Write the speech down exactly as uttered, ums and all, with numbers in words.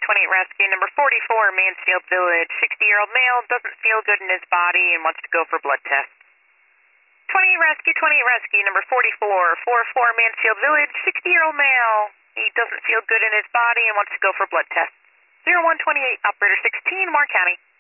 twenty-eight Rescue, number forty-four, Mansfield Village. sixty-year-old male, doesn't feel good in his body and wants to go for blood test. twenty-eight Rescue, twenty-eight Rescue, number forty-four, forty-four, Mansfield Village. sixty-year-old male, he doesn't feel good in his body and wants to go for blood test. zero one twenty-eight, operator sixteen, Warren County.